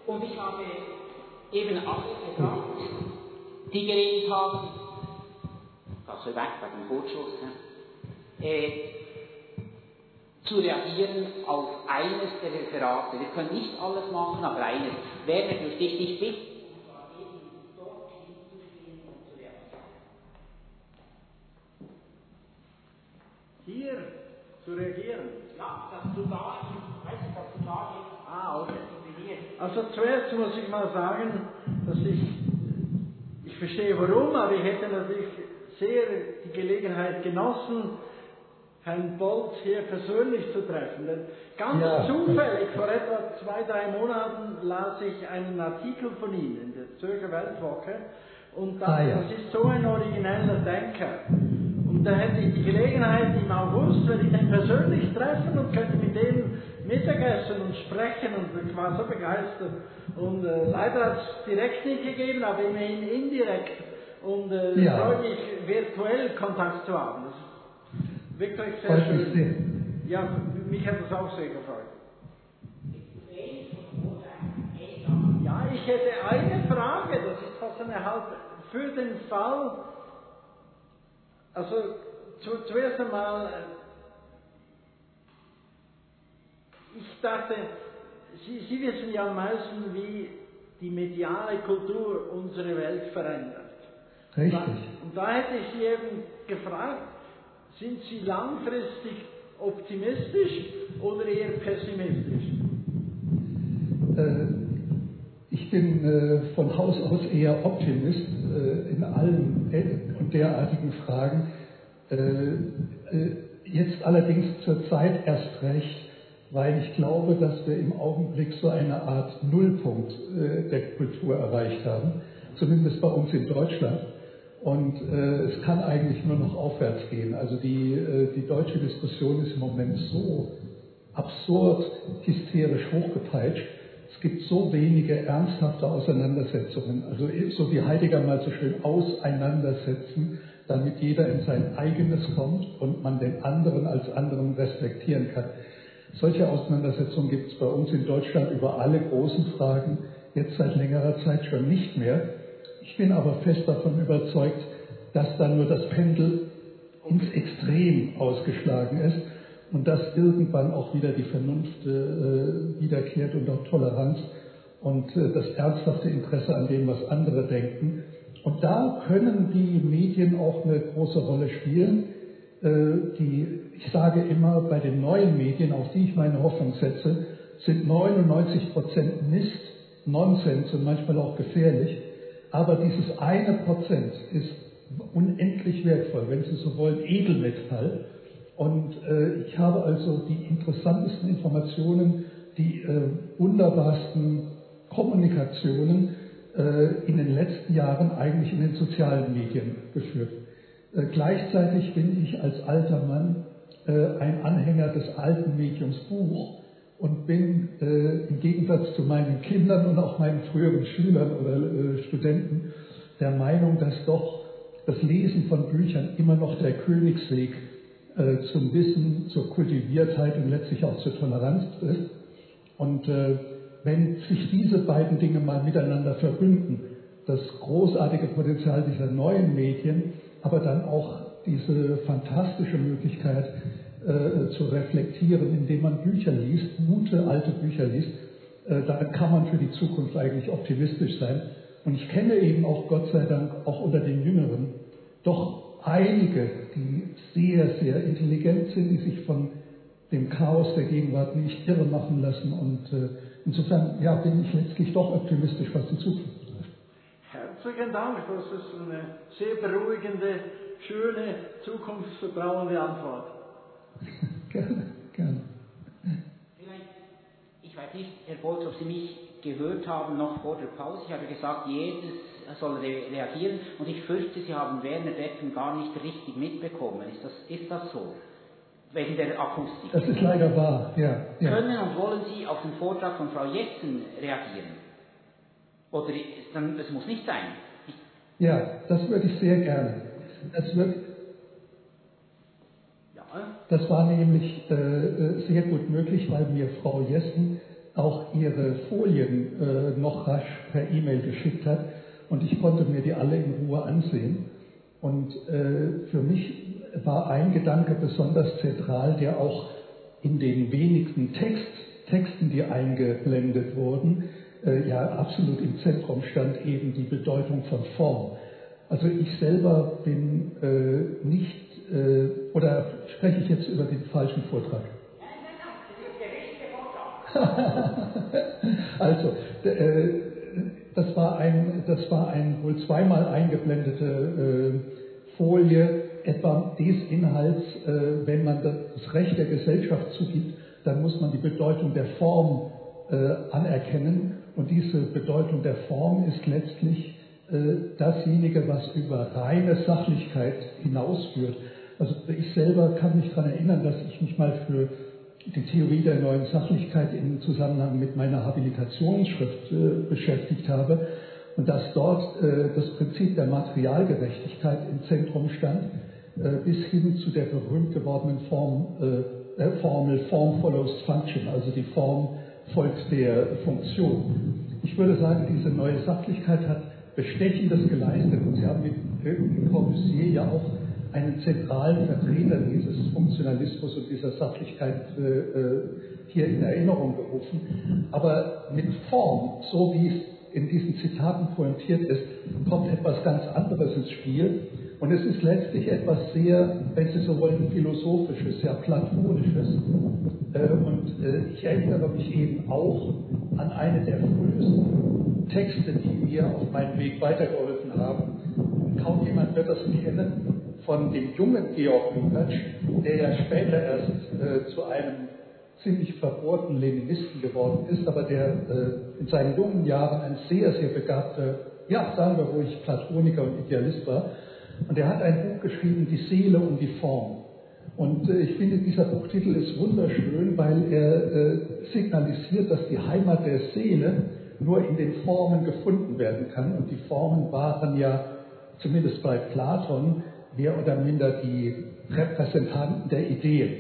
Und ich habe eben alle gefragt, die geredet haben, also weg bei dem Kurzschluss, zu reagieren auf eines der Referate. Wir können nicht alles machen, aber eines. Werner, dürfte ich dich bitten, dort hinzugehen und zu reagieren. Hier zu reagieren? Ja, dass du da jetzt okay. Also zuerst muss ich mal sagen, dass ich verstehe warum, aber ich hätte natürlich sehr die Gelegenheit genossen, Herrn Bolz hier persönlich zu treffen. Denn ganz zufällig, vor etwa 2-3 Monaten las ich einen Artikel von ihm in der Zürcher Weltwoche und das ist so ein origineller Denker. Und da hätte ich die Gelegenheit im August, wenn ich den persönlich treffen und könnte mit dem Mittagessen und sprechen und ich war so begeistert. Und leider hat es direkt nicht gegeben, aber immerhin indirekt. Und freue mich, virtuell Kontakt zu haben. Das ist wirklich sehr schön. Ja, mich hat das auch sehr gefreut. Ja, ich hätte eine Frage, das ist fast eine halbe, für den Fall, also zuerst einmal, ich dachte, Sie wissen ja am meisten, wie die mediale Kultur unsere Welt verändert. Richtig. Und da hätte ich Sie eben gefragt, sind Sie langfristig optimistisch oder eher pessimistisch? Ich bin von Haus aus eher Optimist in allen und derartigen Fragen. Jetzt allerdings zur Zeit erst recht, weil ich glaube, dass wir im Augenblick so eine Art Nullpunkt der Kultur erreicht haben, zumindest bei uns in Deutschland. Und es kann eigentlich nur noch aufwärts gehen. Also die deutsche Diskussion ist im Moment so absurd, hysterisch hochgepeitscht. Es gibt so wenige ernsthafte Auseinandersetzungen, also so wie Heidegger mal so schön auseinandersetzen, damit jeder in sein eigenes kommt und man den anderen als anderen respektieren kann. Solche Auseinandersetzungen gibt es bei uns in Deutschland über alle großen Fragen jetzt seit längerer Zeit schon nicht mehr. Ich bin aber fest davon überzeugt, dass da nur das Pendel ins Extrem ausgeschlagen ist und dass irgendwann auch wieder die Vernunft wiederkehrt und auch Toleranz und das ernsthafte Interesse an dem, was andere denken. Und da können die Medien auch eine große Rolle spielen. Ich sage immer, bei den neuen Medien, auf die ich meine Hoffnung setze, sind 99% Mist, Nonsens und manchmal auch gefährlich. Aber dieses 1% ist unendlich wertvoll, wenn Sie so wollen, Edelmetall. Und ich habe also die interessantesten Informationen, die wunderbarsten Kommunikationen in den letzten Jahren eigentlich in den sozialen Medien geführt. Gleichzeitig bin ich als alter Mann ein Anhänger des alten Mediums Buch und bin im Gegensatz zu meinen Kindern und auch meinen früheren Schülern oder Studenten der Meinung, dass doch das Lesen von Büchern immer noch der Königsweg zum Wissen, zur Kultiviertheit und letztlich auch zur Toleranz ist. Und wenn sich diese beiden Dinge mal miteinander verbünden, das großartige Potenzial dieser neuen Medien, aber dann auch diese fantastische Möglichkeit zu reflektieren, indem man Bücher liest, gute alte Bücher liest, da kann man für die Zukunft eigentlich optimistisch sein. Und ich kenne eben auch, Gott sei Dank, auch unter den Jüngeren, doch einige, die sehr, sehr intelligent sind, die sich von dem Chaos der Gegenwart nicht irre machen lassen. Und insofern bin ich letztlich doch optimistisch, was die Zukunft betrifft. Herzlichen Dank, das ist eine sehr beruhigende, schöne, zukunftsvertrauende Antwort. Gerne, gerne. Vielleicht, ich weiß nicht, Herr Bolz, ob Sie mich gehört haben noch vor der Pause. Ich habe gesagt, jedes soll reagieren und ich fürchte, Sie haben Werner Deppen gar nicht richtig mitbekommen. Ist das so? Wegen der Akustik. Das ist leider wahr, ja. Können und wollen Sie auf den Vortrag von Frau Jessen reagieren? Oder es muss nicht sein. Ja, das würde ich sehr gerne. Das war nämlich sehr gut möglich, weil mir Frau Jessen auch ihre Folien noch rasch per E-Mail geschickt hat und ich konnte mir die alle in Ruhe ansehen. Und für mich war ein Gedanke besonders zentral, der auch in den wenigen Texten, die eingeblendet wurden, ja absolut im Zentrum stand, eben die Bedeutung von Form. Also ich selber bin nicht, oder spreche ich jetzt über den falschen Vortrag? Also, das war ein wohl zweimal eingeblendete Folie, etwa des Inhalts, wenn man das Recht der Gesellschaft zugibt, dann muss man die Bedeutung der Form anerkennen. Und diese Bedeutung der Form ist letztlich dasjenige, was über reine Sachlichkeit hinausführt. Also ich selber kann mich daran erinnern, dass ich mich mal für die Theorie der neuen Sachlichkeit im Zusammenhang mit meiner Habilitationsschrift beschäftigt habe und dass dort das Prinzip der Materialgerechtigkeit im Zentrum stand, bis hin zu der berühmt gewordenen Formel Form follows Function, also die Form folgt der Funktion. Ich würde sagen, diese neue Sachlichkeit hat Bestechendes geleistet und Sie haben mit Corbusier ja auch einen zentralen Vertreter dieses Funktionalismus und dieser Sachlichkeit hier in Erinnerung gerufen. Aber mit Form, so wie es in diesen Zitaten pointiert ist, kommt etwas ganz anderes ins Spiel. Und es ist letztlich etwas sehr, wenn Sie so wollen, Philosophisches, ja Platonisches. Und ich erinnere mich eben auch an eine der frühesten Texte, die mir auf meinem Weg weitergeholfen haben. Kaum jemand wird das kennen, von dem jungen Georg Lukács, der ja später erst zu einem ziemlich verbohrten Leninisten geworden ist, aber der in seinen jungen Jahren ein sehr, sehr begabter, ja, sagen wir ruhig, Platoniker und Idealist war. Und er hat ein Buch geschrieben, Die Seele und die Form. Und ich finde, dieser Buchtitel ist wunderschön, weil er signalisiert, dass die Heimat der Seele nur in den Formen gefunden werden kann. Und die Formen waren ja, zumindest bei Platon, mehr oder minder die Repräsentanten der Ideen,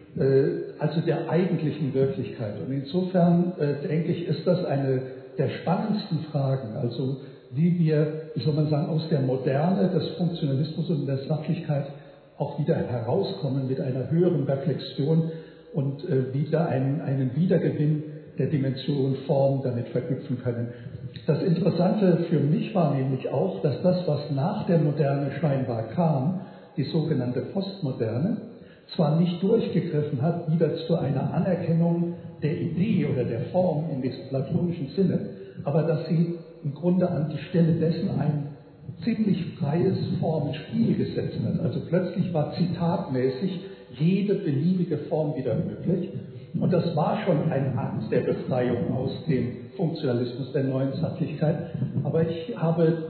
also der eigentlichen Wirklichkeit. Und insofern, denke ich, ist das eine der spannendsten Fragen, also wie wir, wie soll man sagen, aus der Moderne des Funktionalismus und der Sachlichkeit auch wieder herauskommen mit einer höheren Reflexion und wieder einen Wiedergewinn der Dimension Form damit verknüpfen können. Das Interessante für mich war nämlich auch, dass das, was nach der Moderne scheinbar kam, die sogenannte Postmoderne, zwar nicht durchgegriffen hat, wieder zu einer Anerkennung der Idee oder der Form in diesem platonischen Sinne, aber dass sie im Grunde an die Stelle dessen ein ziemlich freies Formenspiel gesetzt hat. Also plötzlich war zitatmäßig jede beliebige Form wieder möglich. Und das war schon ein Akt der Befreiung aus dem Funktionalismus der neuen Sachlichkeit. Aber ich habe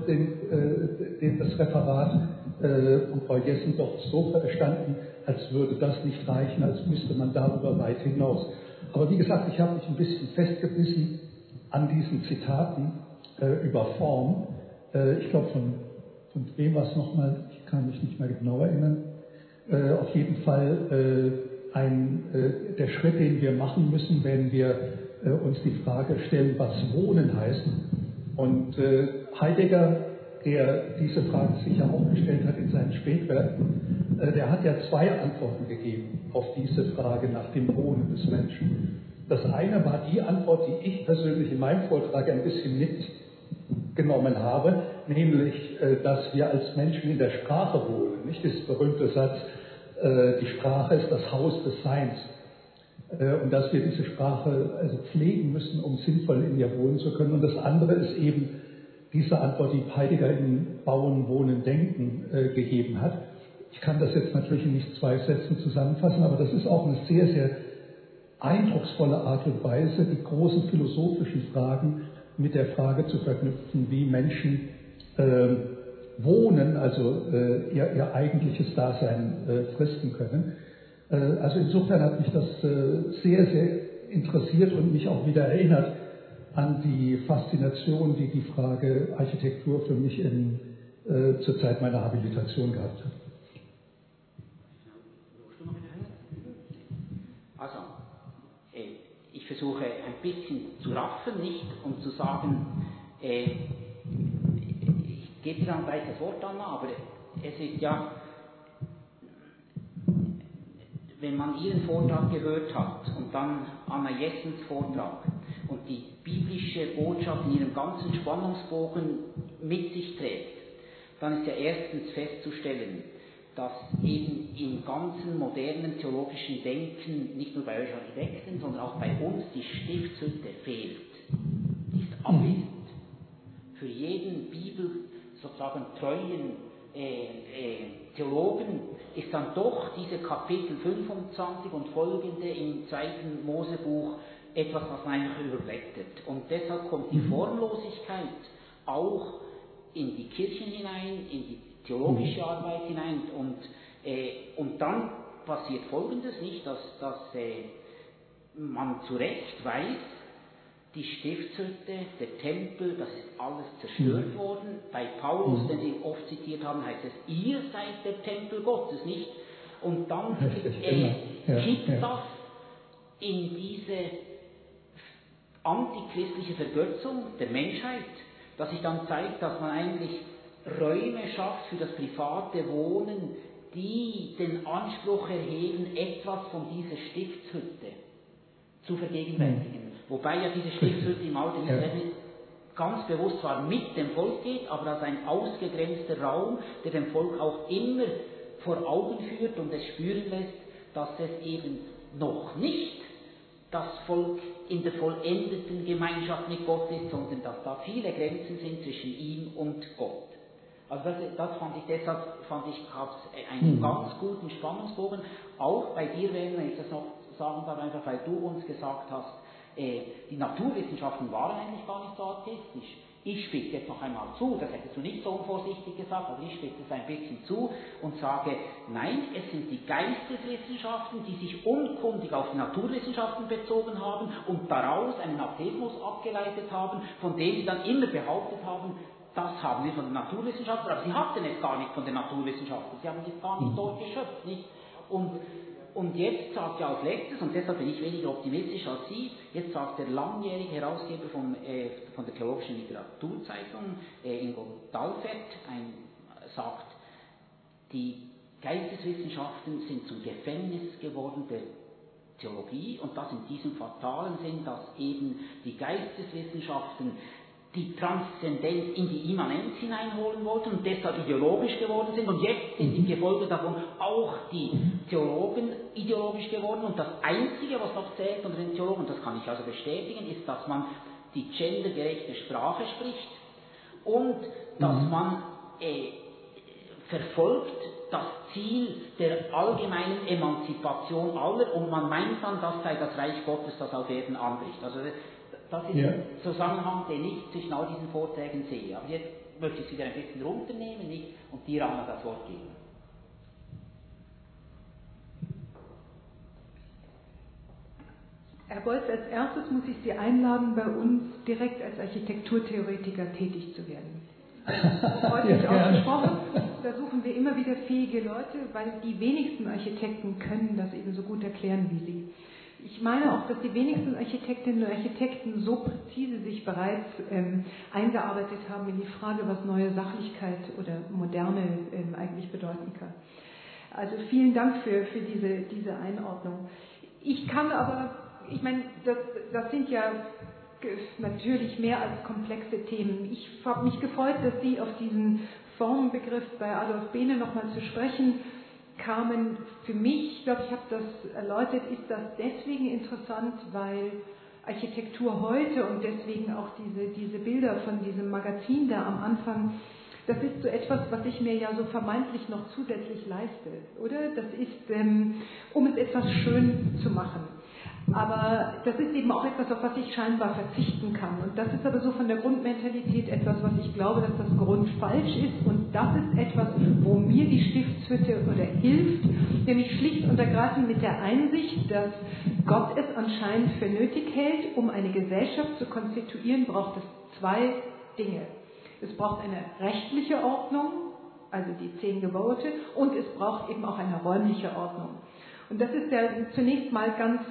das Referat von Frau Jessen doch so verstanden, als würde das nicht reichen, als müsste man darüber weit hinaus. Aber wie gesagt, ich habe mich ein bisschen festgebissen an diesen Zitaten über Form. Ich glaube, von wem war es nochmal, ich kann mich nicht mehr genau erinnern. Auf jeden Fall der Schritt, den wir machen müssen, wenn wir uns die Frage stellen, was Wohnen heißt. Und Heidegger, der diese Frage sicher auch gestellt hat in seinen Spätwerken, der hat ja zwei Antworten gegeben auf diese Frage nach dem Wohnen des Menschen. Das eine war die Antwort, die ich persönlich in meinem Vortrag ein bisschen mitgenommen habe, nämlich, dass wir als Menschen in der Sprache wohnen. Nicht das berühmte Satz, die Sprache ist das Haus des Seins. Und dass wir diese Sprache also pflegen müssen, um sinnvoll in ihr wohnen zu können. Und das andere ist eben diese Antwort, die Heidegger in Bauen, Wohnen, Denken gegeben hat. Ich kann das jetzt natürlich in nicht 2 Sätzen zusammenfassen, aber das ist auch eine sehr, sehr eindrucksvolle Art und Weise, die großen philosophischen Fragen mit der Frage zu verknüpfen, wie Menschen wohnen, also ihr eigentliches Dasein fristen können. Also insofern hat mich das sehr, sehr interessiert und mich auch wieder erinnert an die Faszination, die die Frage Architektur für mich zur Zeit meiner Habilitation gehabt hat. Also, ich versuche ein bisschen zu raffen, nicht, und zu sagen, ich gebe dir dann gleich das Wort, Anna, aber es ist ja, wenn man Ihren Vortrag gehört hat und dann Anna Jessens Vortrag und die biblische Botschaft in ihrem ganzen Spannungsbogen mit sich trägt, dann ist ja erstens festzustellen, dass eben im ganzen modernen theologischen Denken, nicht nur bei euch Architekten, sondern auch bei uns, die Stiftshütte fehlt. Die ist abwesend. Für jeden Bibel sozusagen treuen Theologen ist dann doch diese Kapitel 25 und folgende im 2. Mosebuch etwas, was man einfach überblättert. Und deshalb kommt die Formlosigkeit auch in die Kirchen hinein, in die theologische Arbeit hinein, und dann passiert Folgendes, nicht, dass man zu Recht weiß, die Stiftshütte, der Tempel, das ist alles zerstört worden. Bei Paulus, den Sie oft zitiert haben, heißt es, ihr seid der Tempel Gottes, nicht? Und dann kippt das in diese antichristliche Vergötzung der Menschheit, dass sich dann zeigt, dass man eigentlich Räume schafft für das private Wohnen, die den Anspruch erheben, etwas von dieser Stiftshütte zu vergegenwärtigen. Wobei ja diese Stiftshütte im Alten Israel ganz bewusst zwar mit dem Volk geht, aber als ein ausgegrenzter Raum, der dem Volk auch immer vor Augen führt und es spüren lässt, dass es eben noch nicht das Volk in der vollendeten Gemeinschaft mit Gott ist, sondern dass da viele Grenzen sind zwischen ihm und Gott. Also das fand ich, deshalb gab es einen ganz guten Spannungsbogen. Auch bei dir, wenn ich das noch sagen darf, einfach weil du uns gesagt hast, die Naturwissenschaften waren eigentlich gar nicht so atheistisch. Ich spitze jetzt noch einmal zu, das hättest du nicht so unvorsichtig gesagt, aber ich spitze es ein bisschen zu und sage, nein, es sind die Geisteswissenschaften, die sich unkundig auf die Naturwissenschaften bezogen haben und daraus einen Atheismus abgeleitet haben, von dem sie dann immer behauptet haben, das haben wir von den Naturwissenschaften, aber sie hatten es gar nicht von den Naturwissenschaften, sie haben es gar nicht dort geschöpft, nicht? Und jetzt sagt er als letztes, und deshalb bin ich weniger optimistisch als Sie, jetzt sagt der langjährige Herausgeber von der Theologischen Literaturzeitung, Ingo Dalfert, sagt, die Geisteswissenschaften sind zum Gefängnis geworden der Theologie, und das in diesem fatalen Sinn, dass eben die Geisteswissenschaften die Transzendenz in die Immanenz hineinholen wollten und deshalb ideologisch geworden sind, und jetzt sind die Gefolge davon auch die Theologen ideologisch geworden, und das Einzige, was noch zählt unter den Theologen, und das kann ich also bestätigen, ist, dass man die gendergerechte Sprache spricht und dass man verfolgt das Ziel der allgemeinen Emanzipation aller, und man meint dann, das sei das Reich Gottes, das auf Erden anbricht. Also das ist ein Zusammenhang, den ich zwischen all diesen Vorträgen sehe. Aber jetzt möchte ich es wieder ein bisschen runternehmen, nicht? Und dir, Anna, das Wort geben. Herr Bolz, als erstes muss ich Sie einladen, bei uns direkt als Architekturtheoretiker tätig zu werden. Freundlich ausgesprochen, da suchen wir immer wieder fähige Leute, weil die wenigsten Architekten können das eben so gut erklären wie Sie. Ich meine auch, dass die wenigsten Architektinnen und Architekten so präzise sich bereits eingearbeitet haben in die Frage, was neue Sachlichkeit oder Moderne eigentlich bedeuten kann. Also vielen Dank für diese Einordnung. Ich kann aber, ich meine, das sind ja natürlich mehr als komplexe Themen. Ich habe mich gefreut, dass Sie auf diesen Formbegriff bei Adolf Behne nochmal zu sprechen kamen. Für mich, ich glaube, ich habe das erläutert, ist das deswegen interessant, weil Architektur heute und deswegen auch diese Bilder von diesem Magazin da am Anfang, das ist so etwas, was ich mir ja so vermeintlich noch zusätzlich leiste, oder? Das ist, um es etwas schön zu machen. Aber das ist eben auch etwas, auf was ich scheinbar verzichten kann. Und das ist aber so von der Grundmentalität etwas, was ich glaube, dass das grundfalsch ist. Und das ist etwas, wo mir die Stiftshütte hilft, nämlich schlicht und ergreifend mit der Einsicht, dass Gott es anscheinend für nötig hält, um eine Gesellschaft zu konstituieren, braucht es zwei Dinge. Es braucht eine rechtliche Ordnung, also die 10 Gebote, und es braucht eben auch eine räumliche Ordnung. Und das ist ja zunächst mal ganz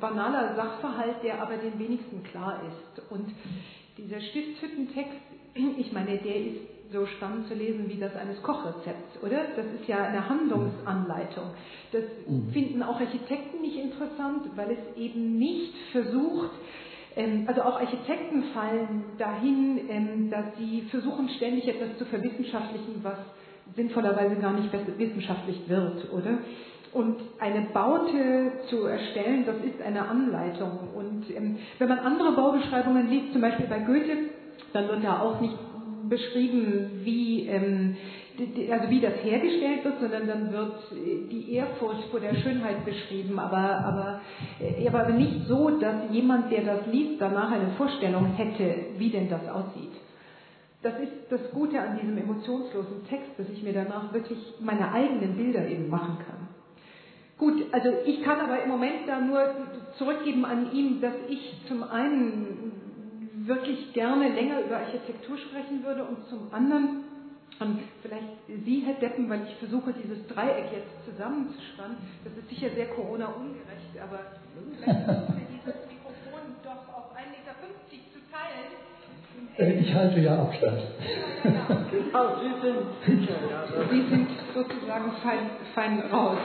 banaler Sachverhalt, der aber den wenigsten klar ist. Und dieser Stiftshüttentext, ich meine, der ist so spannend zu lesen wie das eines Kochrezepts, oder? Das ist ja eine Handlungsanleitung. Das finden auch Architekten nicht interessant, weil es eben nicht versucht, also auch Architekten fallen dahin, dass sie versuchen, ständig etwas zu verwissenschaftlichen, was sinnvollerweise gar nicht wissenschaftlich wird, oder? Und eine Baute zu erstellen, das ist eine Anleitung. Und wenn man andere Baubeschreibungen liest, zum Beispiel bei Goethe, dann wird da auch nicht beschrieben, wie das hergestellt wird, sondern dann wird die Ehrfurcht vor der Schönheit beschrieben, aber nicht so, dass jemand, der das liest, danach eine Vorstellung hätte, wie denn das aussieht. Das ist das Gute an diesem emotionslosen Text, dass ich mir danach wirklich meine eigenen Bilder eben machen kann. Gut, also ich kann aber im Moment da nur zurückgeben an ihn, dass ich zum einen wirklich gerne länger über Architektur sprechen würde und zum anderen, vielleicht Sie, Herr Deppen, weil ich versuche, dieses Dreieck jetzt zusammenzuspannen, das ist sicher sehr Corona-ungerecht, aber vielleicht versuchen wir dieses Mikrofon doch auf 1,50 Meter zu teilen. Ich halte ja Abstand. Ja. Genau, Sie sind sozusagen fein raus.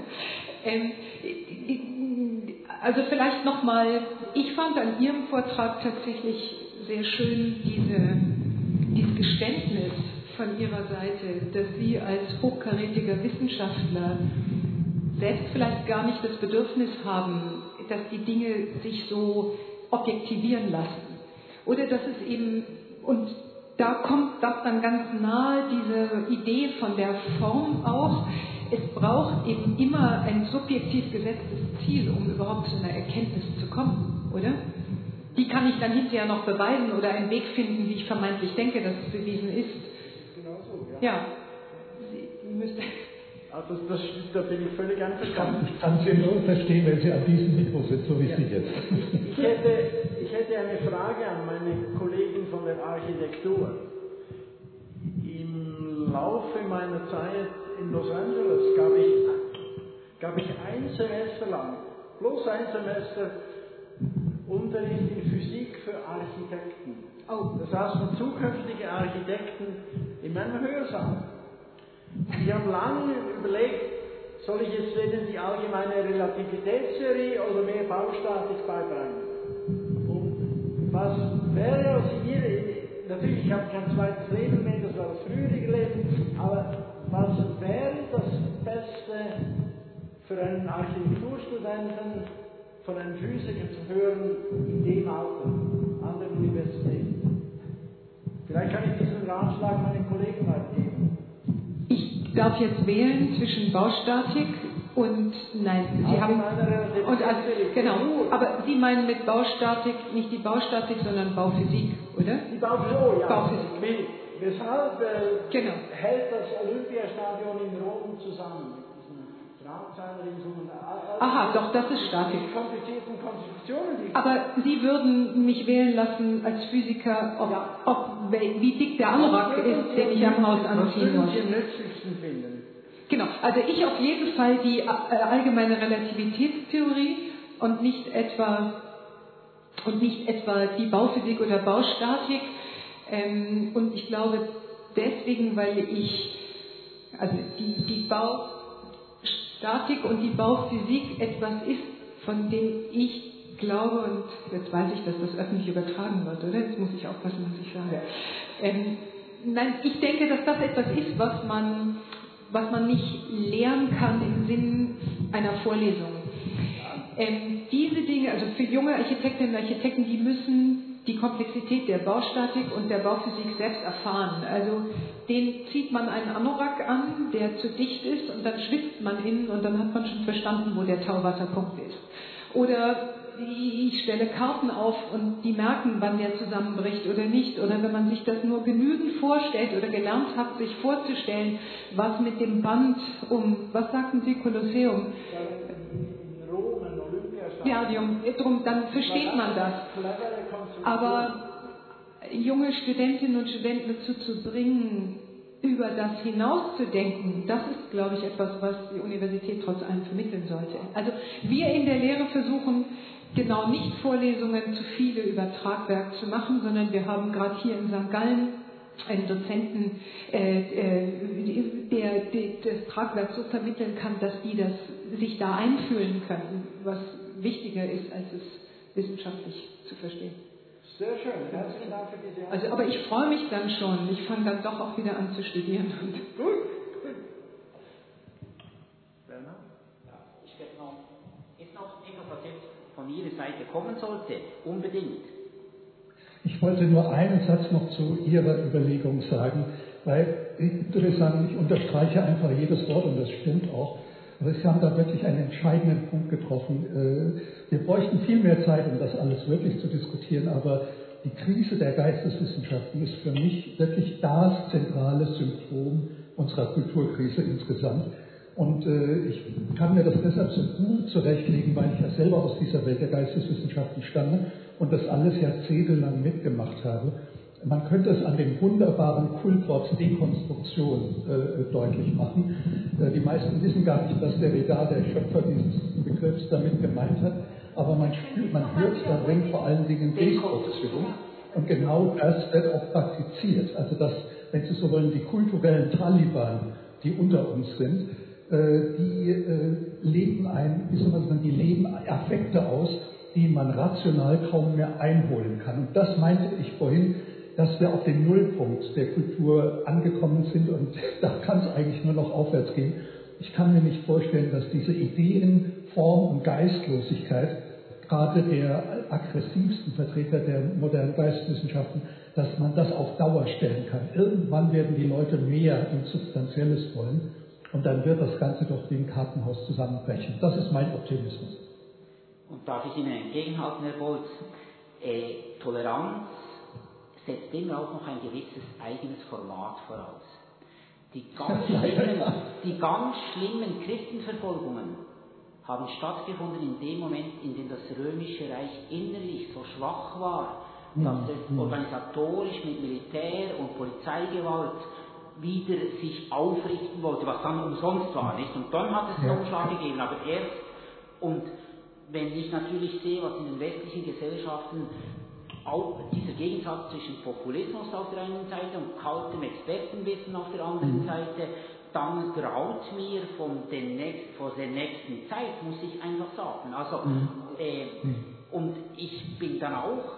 Also vielleicht nochmal, ich fand an Ihrem Vortrag tatsächlich sehr schön dieses Geständnis von Ihrer Seite, dass Sie als hochkarätiger Wissenschaftler selbst vielleicht gar nicht das Bedürfnis haben, dass die Dinge sich so objektivieren lassen. Oder dass es eben, und da kommt das dann ganz nahe, diese Idee von der Form auch, es braucht eben immer ein subjektiv gesetztes Ziel, um überhaupt zu einer Erkenntnis zu kommen, oder? Die kann ich dann hinterher noch beweisen oder einen Weg finden, wie ich vermeintlich denke, dass es bewiesen ist. Genau so, ja. Ja, Sie müssen... Also da bin ich völlig einverstanden. Ich kann Sie nur verstehen, wenn Sie an diesem Mikro sind, so wie Sie jetzt. Ich hätte eine Frage an meine Kollegen von der Architektur. Im Laufe meiner Zeit in Los Angeles gab ich ein Semester lang, bloß ein Semester, Unterricht in Physik für Architekten. Das heißt, für zukünftige Architekten in meinem Hörsaal. Ich habe lange überlegt, soll ich jetzt denen die allgemeine Relativitätstheorie oder mehr Baustatik beibringen? Und was wäre aus natürlich, ich habe kein zweites Leben mehr, das war das frühere Leben, aber was wäre das Beste für einen Architekturstudenten, von einem Physiker zu hören in dem Alter, an der Universität? Vielleicht kann ich diesen Ratschlag meinen Kollegen weitergeben. Ich darf jetzt wählen zwischen Baustatik und, nein, Sie haben, und, genau, aber Sie meinen mit Baustatik nicht die Baustatik, sondern Bauphysik, oder? Die Bauphysik, ja. Bauphysik. Weshalb genau. hält das Olympiastadion in Rom zusammen mit diesen Drahtseilringsungen? Aha, doch, das ist Statik. Die komplizierten Konstruktionen. Aber Sie würden mich wählen lassen als Physiker, wie dick der Anorak ist, den ich am Haus anziehen muss. Was würden Sie am nützlichsten finden? Genau, also ich auf jeden Fall die allgemeine Relativitätstheorie und nicht etwa die Bauphysik oder Baustatik. Und ich glaube deswegen, weil die Baustatik und die Bauphysik etwas ist, von dem ich glaube, und jetzt weiß ich, dass das öffentlich übertragen wird, oder? Jetzt muss ich aufpassen, was ich sage. Nein, ich denke, dass das etwas ist, was man nicht lernen kann im Sinn einer Vorlesung. Diese Dinge, also für junge Architektinnen und Architekten, die müssen die Komplexität der Baustatik und der Bauphysik selbst erfahren. Also den zieht man einen Anorak an, der zu dicht ist, und dann schwitzt man innen und dann hat man schon verstanden, wo der Tauwasserpunkt ist. Oder ich stelle Karten auf und die merken, wann der zusammenbricht oder nicht. Oder wenn man sich das nur genügend vorstellt oder gelernt hat, sich vorzustellen, was mit dem Band was sagten Sie, Kolosseum? In Rom, in Olympiastadion. Ja, dann versteht man das. Aber junge Studentinnen und Studenten dazu zu bringen, über das hinauszudenken, das ist, glaube ich, etwas, was die Universität trotz allem vermitteln sollte. Also wir in der Lehre versuchen, genau nicht Vorlesungen zu viele über Tragwerk zu machen, sondern wir haben gerade hier in St. Gallen einen Dozenten, der das Tragwerk so vermitteln kann, dass die sich da einfühlen können, was wichtiger ist, als es wissenschaftlich zu verstehen. Sehr schön, herzlichen Dank für diese Antwort. Also, aber ich freue mich dann schon. Ich fange dann doch auch wieder an zu studieren. Gut. Bernhard? Ja, ich werde ist noch etwas, was jetzt von Ihrer Seite kommen sollte, unbedingt. Ich wollte nur einen Satz noch zu Ihrer Überlegung sagen, weil ich würde sagen, ich unterstreiche einfach jedes Wort und das stimmt auch. Aber Sie haben da wirklich einen entscheidenden Punkt getroffen. Wir bräuchten viel mehr Zeit, um das alles wirklich zu diskutieren, aber die Krise der Geisteswissenschaften ist für mich wirklich das zentrale Symptom unserer Kulturkrise insgesamt. Und ich kann mir das deshalb so gut zurechtlegen, weil ich ja selber aus dieser Welt der Geisteswissenschaften stamme und das alles jahrzehntelang mitgemacht habe. Man könnte es an dem wunderbaren Kultwort Dekonstruktion deutlich machen. Die meisten wissen gar nicht, was Derrida, der Schöpfer dieses Begriffs, damit gemeint hat, aber man hört darin vor allen Dingen Dekonstruktion. Und genau das wird auch praktiziert. Also dass, wenn Sie so wollen, die kulturellen Taliban, die unter uns sind, die leben die leben Affekte aus, die man rational kaum mehr einholen kann. Und das meinte ich vorhin, dass wir auf den Nullpunkt der Kultur angekommen sind und da kann es eigentlich nur noch aufwärts gehen. Ich kann mir nicht vorstellen, dass diese Ideen, Form und Geistlosigkeit, gerade der aggressivsten Vertreter der modernen Geisteswissenschaften, dass man das auf Dauer stellen kann. Irgendwann werden die Leute mehr ins Substanzielles wollen und dann wird das Ganze doch wie ein Kartenhaus zusammenbrechen. Das ist mein Optimismus. Und darf ich Ihnen entgegenhalten, Herr Bolz, Toleranz setzt immer auch noch ein gewisses eigenes Format voraus. Die ganz schlimmen Christenverfolgungen haben stattgefunden in dem Moment, in dem das Römische Reich innerlich so schwach war, dass es organisatorisch mit Militär und Polizeigewalt wieder sich aufrichten wollte, was dann umsonst war, nicht? Und dann hat es einen Umschlag gegeben, aber erst, und wenn ich natürlich sehe, was in den westlichen Gesellschaften auch dieser Gegensatz zwischen Populismus auf der einen Seite und kaltem Expertenwissen auf der anderen Seite, dann graut mir vor der nächsten Zeit, muss ich einfach sagen. Also, und ich bin dann auch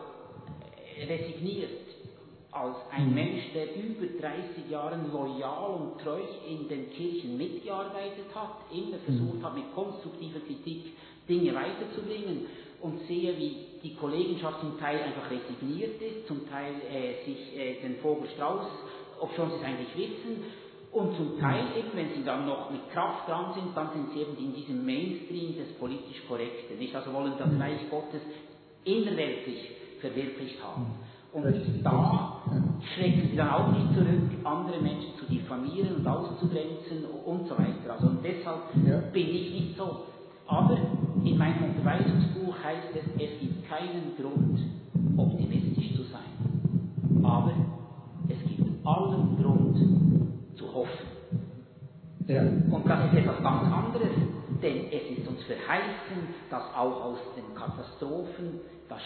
resigniert als ein Mensch, der über 30 Jahre loyal und treu in den Kirchen mitgearbeitet hat, immer versucht hat, mit konstruktiver Kritik Dinge weiterzubringen und sehe, wie die Kollegenschaft zum Teil einfach resigniert ist, zum Teil sich den Vogel Strauß, obschon sie es eigentlich wissen, und zum Teil eben, wenn sie dann noch mit Kraft dran sind, dann sind sie eben in diesem Mainstream des politisch Korrekten, nicht? Also wollen das Reich Gottes innerweltlich verwirklicht haben. Und da schrecken sie dann auch nicht zurück, andere Menschen zu diffamieren und auszugrenzen und so weiter. Also und deshalb bin ich nicht so. Aber in meinem Unterweisungsbuch heißt es, es gibt keinen Grund, optimistisch zu sein. Aber es gibt allen Grund zu hoffen. Ja. Und das ist etwas ganz anderes, denn es ist uns verheißen, dass auch aus den Katastrophen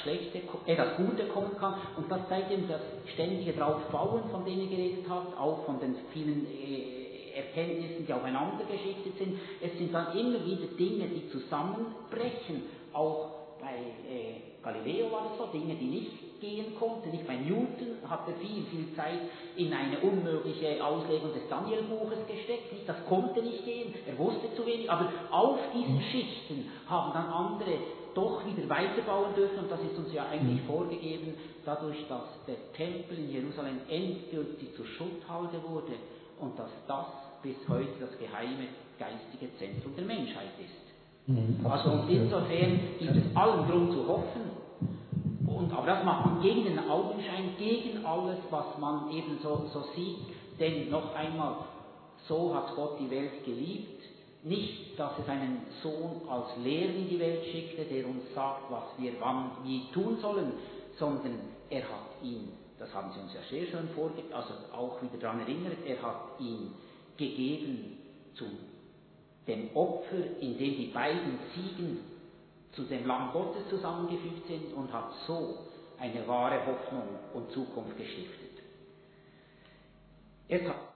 das Gute kommen kann. Und das zeigt eben das ständige Draufbauen, von dem ihr geredet habt, auch von den vielen Erkenntnissen, die aufeinander geschichtet sind. Es sind dann immer wieder Dinge, die zusammenbrechen. Auch bei Galileo war das so, Dinge, die nicht gehen konnten. Nicht bei Newton hat er viel Zeit in eine unmögliche Auslegung des Daniel-Buches gesteckt. Nicht, das konnte nicht gehen, er wusste zu wenig. Aber auf diesen Schichten haben dann andere doch wieder weiterbauen dürfen. Und das ist uns ja eigentlich vorgegeben, dadurch, dass der Tempel in Jerusalem endgültig zur Schutthalde wurde und dass das bis heute das geheime geistige Zentrum der Menschheit ist. Also und insofern gibt es allen Grund zu hoffen. Aber das macht man gegen den Augenschein, gegen alles, was man eben so sieht. Denn noch einmal, so hat Gott die Welt geliebt. Nicht, dass es einen Sohn als Lehrer in die Welt schickte, der uns sagt, was wir wann wie tun sollen, sondern er hat ihm das das haben Sie uns ja sehr schön also auch wieder daran erinnert, er hat ihn gegeben zu dem Opfer, in dem die beiden Ziegen zu dem Lamm Gottes zusammengefügt sind und hat so eine wahre Hoffnung und Zukunft gestiftet. Er